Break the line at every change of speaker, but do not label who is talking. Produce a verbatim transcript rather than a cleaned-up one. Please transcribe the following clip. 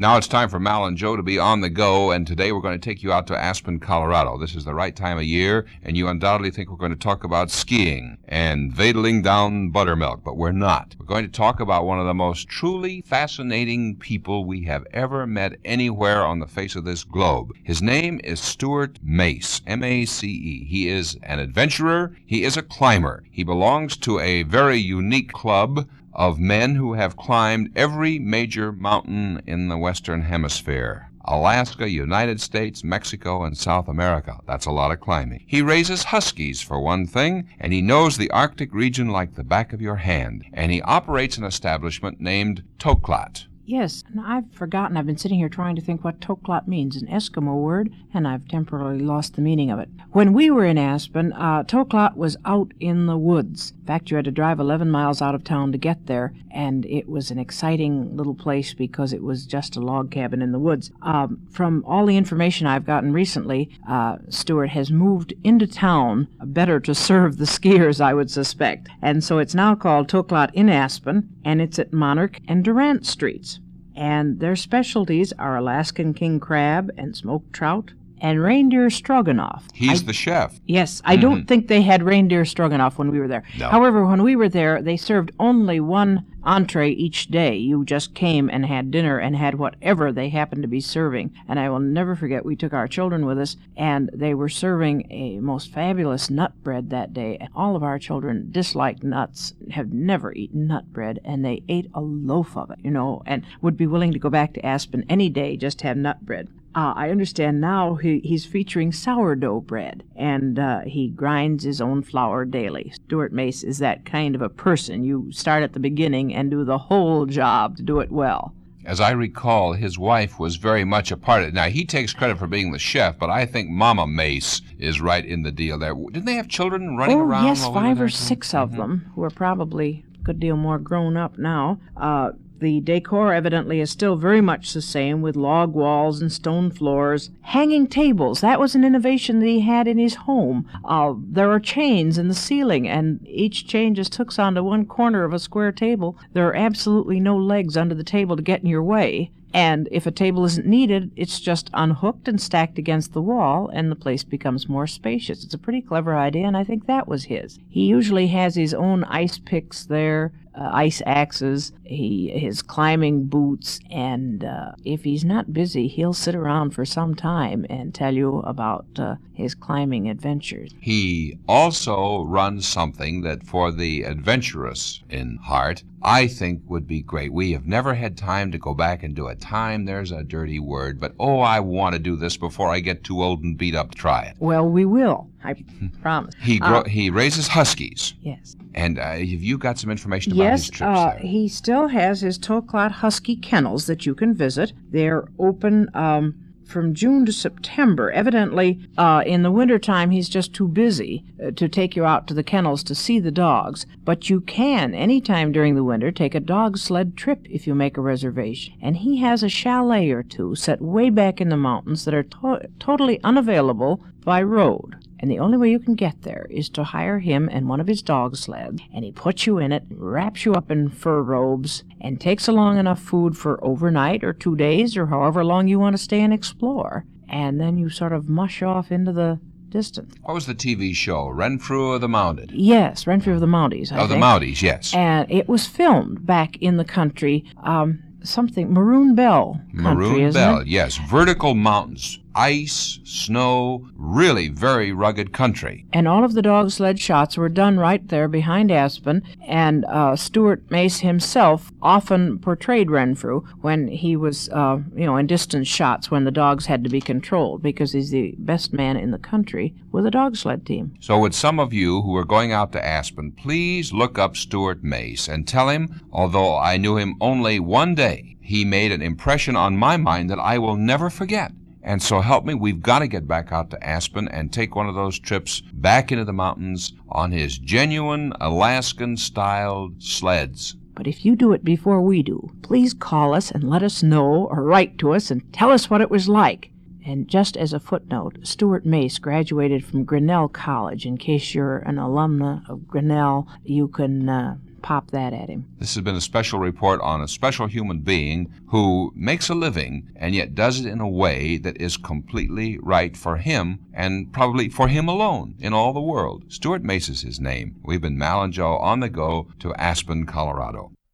Now it's time for Mal and Joe to be on the go, and today we're going to take you out to Aspen, Colorado. This is the right time of year, and you undoubtedly think we're going to talk about skiing and vadling down buttermilk, but we're not. We're going to talk about one of the most truly fascinating people we have ever met anywhere on the face of this globe. His name is Stuart Mace, M A C E. He is an adventurer. He is a climber. He belongs to a very unique club of men who have climbed every major mountain in the Western Hemisphere. Alaska, United States, Mexico, and South America. That's a lot of climbing. He raises huskies, for one thing, and he knows the Arctic region like the back of your hand. And he operates an establishment named Toklat.
Yes, and I've forgotten. I've been sitting here trying to think what Toklat means, an Eskimo word, and I've temporarily lost the meaning of it. When we were in Aspen, uh, Toklat was out in the woods. In fact, you had to drive eleven miles out of town to get there, and it was an exciting little place because it was just a log cabin in the woods. Um, from all the information I've gotten recently, uh, Stuart has moved into town better to serve the skiers, I would suspect. And so it's now called Toklat in Aspen, and it's at Monarch and Durant Streets. And their specialties are Alaskan king crab and smoked trout and reindeer stroganoff.
He's
I,
the chef.
Yes, I mm-hmm. don't think they had reindeer stroganoff when we were there.
No.
However, when we were there, they served only one entree each day. You just came and had dinner and had whatever they happened to be serving. And I will never forget, we took our children with us, and they were serving a most fabulous nut bread that day. And all of our children dislike nuts, have never eaten nut bread, and they ate a loaf of it, you know, and would be willing to go back to Aspen any day just to have nut bread. Uh, I understand now he, he's featuring sourdough bread, and uh, he grinds his own flour daily. Stuart Mace is that kind of a person. You start at the beginning and do the whole job to do it well.
As I recall, his wife was very much a part of it. Now, he takes credit for being the chef, but I think Mama Mace is right in the deal there. Didn't they have children running
oh,
around?
Oh, yes, five or
there?
six of
mm-hmm.
them, who are probably a good deal more grown up now. Uh, The decor evidently is still very much the same, with log walls and stone floors. Hanging tables, that was an innovation that he had in his home. Uh, there are chains in the ceiling, and each chain just hooks onto one corner of a square table. There are absolutely no legs under the table to get in your way. And if a table isn't needed, it's just unhooked and stacked against the wall, and the place becomes more spacious. It's a pretty clever idea, and I think that was his. He usually has his own ice picks there, uh, ice axes, he his climbing boots, and uh, if he's not busy, he'll sit around for some time and tell you about uh, his climbing adventures.
He also runs something that, for the adventurous in heart, I think would be great. We have never had time to go back and do it. Time, there's a dirty word, but oh, I want to do this before I get too old and beat up to try it.
Well, we will. I promise.
He gro-
uh,
he raises huskies.
Yes.
And uh, have you got some information about
yes,
his trips
uh,
there?
he still has his Toklat Husky kennels that you can visit. They're open um, from June to September. Evidently, uh, in the wintertime, he's just too busy uh, to take you out to the kennels to see the dogs. But you can, anytime during the winter, take a dog sled trip if you make a reservation. And he has a chalet or two set way back in the mountains that are to- totally unavailable by road. And the only way you can get there is to hire him and one of his dog sleds, and he puts you in it, wraps you up in fur robes, and takes along enough food for overnight or two days or however long you want to stay and explore. And then you sort of mush off into the distance.
What was the T V show? Renfrew of the Mounted?
Yes, Renfrew of the Mounties, I
Of the
think.
Mounties, yes.
And it was filmed back in the country, um, something, Maroon Bell country,
Maroon
isn't
Bell,
it?
yes. Vertical mountains, ice, snow, really very rugged country.
And all of the dog sled shots were done right there behind Aspen, and uh, Stuart Mace himself often portrayed Renfrew when he was, uh, you know, in distance shots when the dogs had to be controlled, because he's the best man in the country with a dog sled team.
So would some of you who are going out to Aspen please look up Stuart Mace and tell him, although I knew him only one day, he made an impression on my mind that I will never forget. And so help me, we've got to get back out to Aspen and take one of those trips back into the mountains on his genuine Alaskan-styled sleds.
But if you do it before we do, please call us and let us know, or write to us and tell us what it was like. And just as a footnote, Stuart Mace graduated from Grinnell College. In case you're an alumna of Grinnell, you can uh, pop that at him.
This has been a special report on a special human being who makes a living and yet does it in a way that is completely right for him and probably for him alone in all the world. Stuart Mace is his name. We've been Mal and Joe on the go to Aspen, Colorado.